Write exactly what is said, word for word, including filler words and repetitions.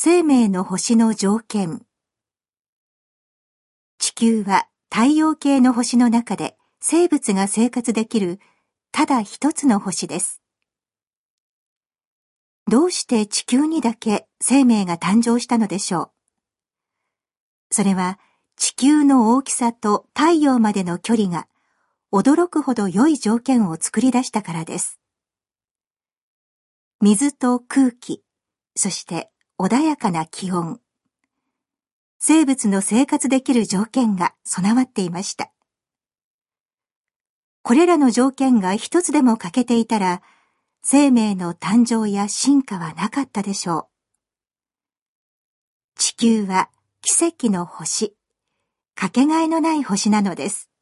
生命の星の条件。地球は太陽系の星の中で生物が生活できるただ一つの星です。どうして地球にだけ生命が誕生したのでしょう。それは地球の大きさと太陽までの距離が驚くほど良い条件を作り出したからです。水と空気、そして穏やかな気温。生物の生活できる条件が備わっていました。これらの条件が一つでも欠けていたら、生命の誕生や進化はなかったでしょう。地球は奇跡の星、かけがえのない星なのです。